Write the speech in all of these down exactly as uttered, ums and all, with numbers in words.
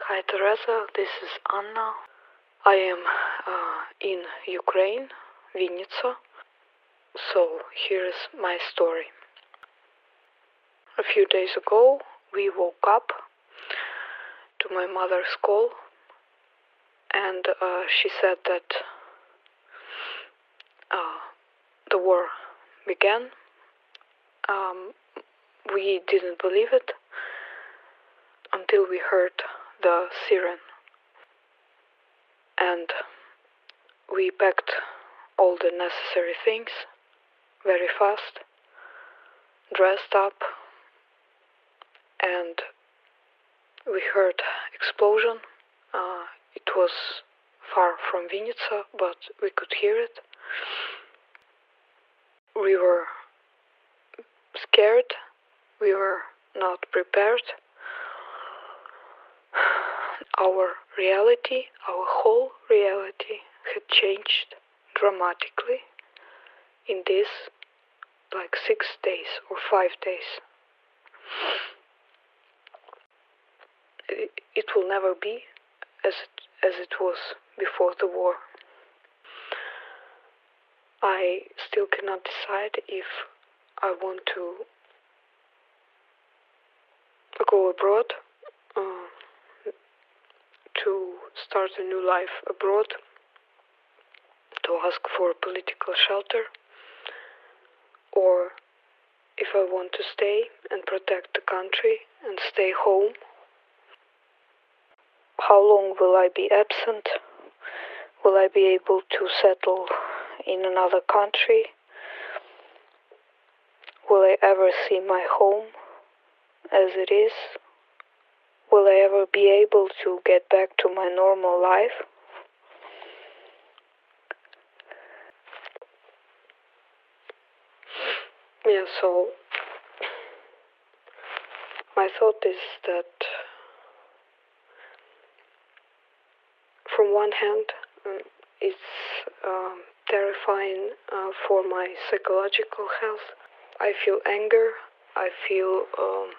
Hi Teresa, this is Anna. I am uh, in Ukraine, Vinnytsia. So here is my story. A few days ago, we woke up to my mother's call, and uh, she said that uh, the war began. Um, we didn't believe it until we heard the siren. And we packed all the necessary things very fast, dressed up, and we heard explosion. Uh, it was far from Vinnytsia, but we could hear it. We were scared. We were not prepared. Our reality, our whole reality had changed dramatically in this like six days or five days. It, it will never be as it, as it was before the war. I still cannot decide if I want to go abroad, uh, to start a new life abroad, to ask for political shelter, or if I want to stay and protect the country and stay home. How long will I be absent? Will I be able to settle in another country? Will I ever see my home as it is? Will I ever be able to get back to my normal life? Yeah, so my thought is that from one hand, um, it's um, terrifying uh, for my psychological health. I feel anger, I feel um,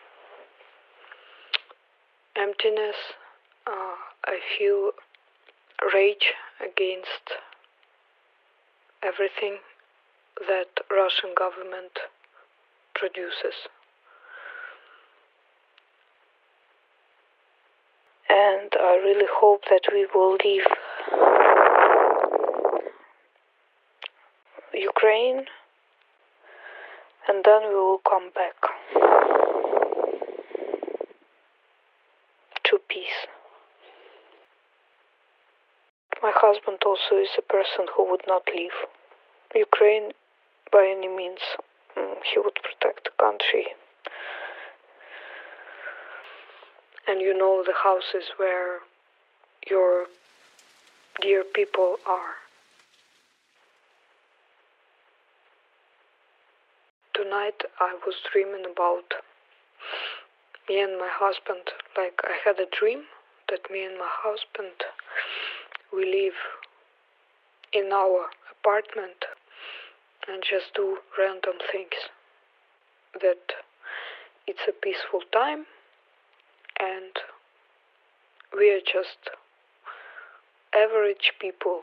emptiness, uh, I feel rage against everything that Russian government produces. And I really hope that we will leave Ukraine and then we will come back to peace. My husband also is a person who would not leave Ukraine by any means. He would protect the country. And you know the houses where your dear people are. Tonight I was dreaming about me and my husband. Like I had a dream that me and my husband, we live in our apartment and just do random things. That it's a peaceful time and we are just average people.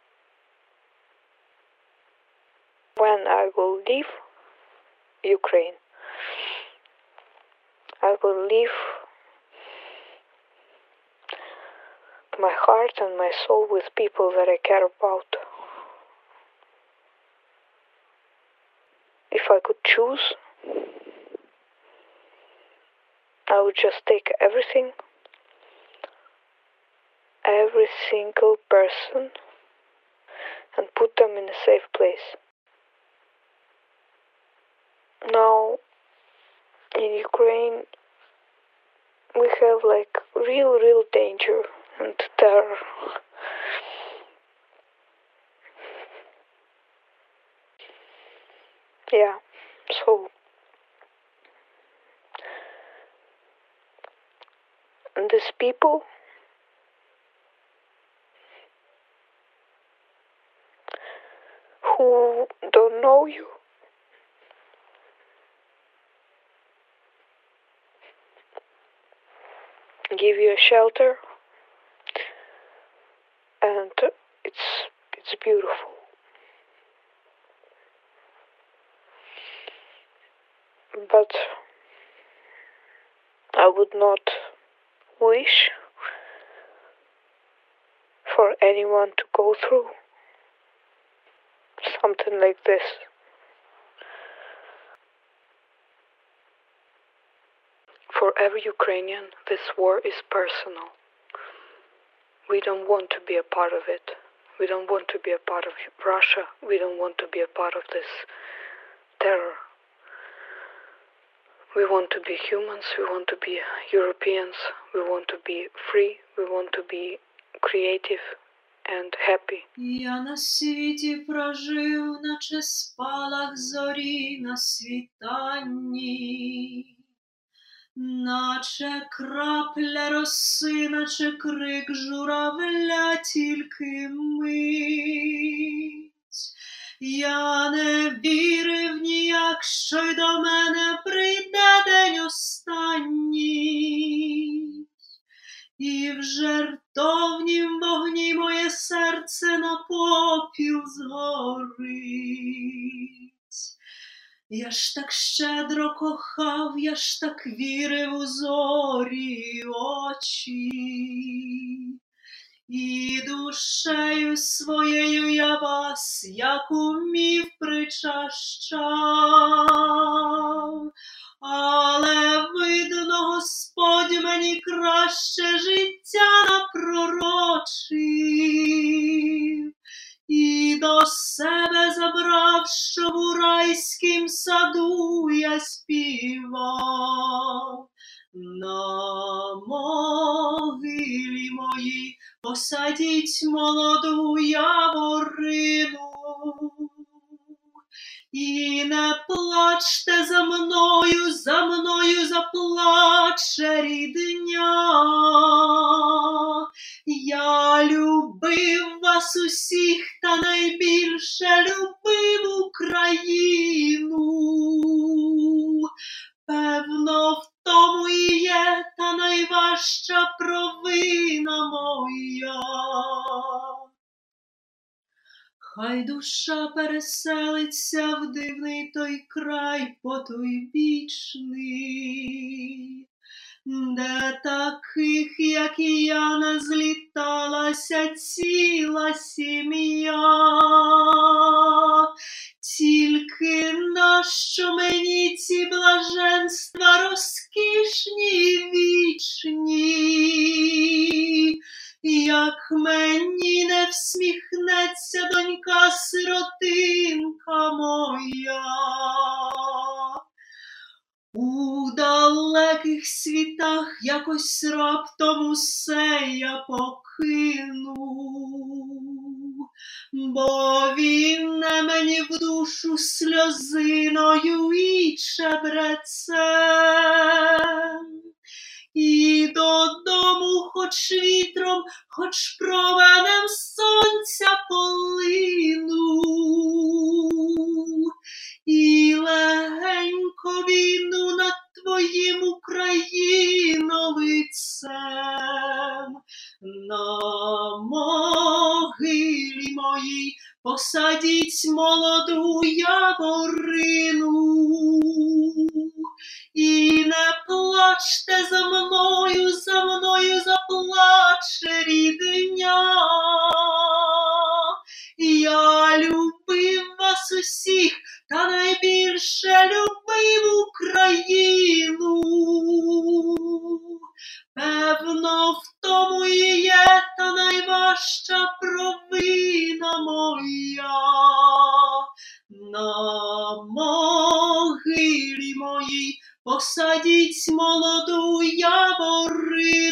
When I will leave Ukraine, I will leave my heart and my soul with people that I care about. If I could choose, I would just take everything, every single person, and put them in a safe place. Now, in Ukraine, we have like real, real danger and terror. Yeah, so and these people who don't know you, give you a shelter, and it's it's beautiful. But I would not wish for anyone to go through something like this. For every Ukrainian, this war is personal. We don't want to be a part of it. We don't want to be a part of Russia. We don't want to be a part of this terror. We want to be humans. We want to be Europeans. We want to be free. We want to be creative and happy. Я на світі прожив, наче спалах зорі на світанні, наче крапля роси, наче крик журавля, тільки мить. Я не вірив ніяк, що й до мене прийде день останній, і в жертовнім вогні моє серце на попіл згорить. Я ж так щедро кохав, я ж так вірив у зорі очі, і душею своєю я вас, як умів, причащав. Але, видно, Господь мені краще життя напророчив і до себе забрав, щоб у райськім саду я співав. На могилі моїй посадіть молоду яворину, і не плачте за мною, за мною заплаче рідня. Я любив вас усіх, та найбільше любив Україну. Певно, в тому і є та найважча провина моя. Хай душа переселиться в дивний той край потойбічний, де таких, як і я, не зліталася ціла сім'я. Тільки нащо мені ці блаженства розкішні і вічні, як мені не всміхнеться донька-сиротинка моя. У далеких світах якось раптом усе я покину, бо він не мені в душу сльозиною і чебрецем. І додому хоч вітром, хоч променем сонця полину, і легенько війну над твоїм Україновицем. На могилі моїй посадіть молоду яворину, і не плачте за мною, за мною заплаче рідня. Я любив вас усіх, та найбільше любив Україну. Певно, в тому і є та найважча провина моя. На могилі моїй посадіть молоду яворину,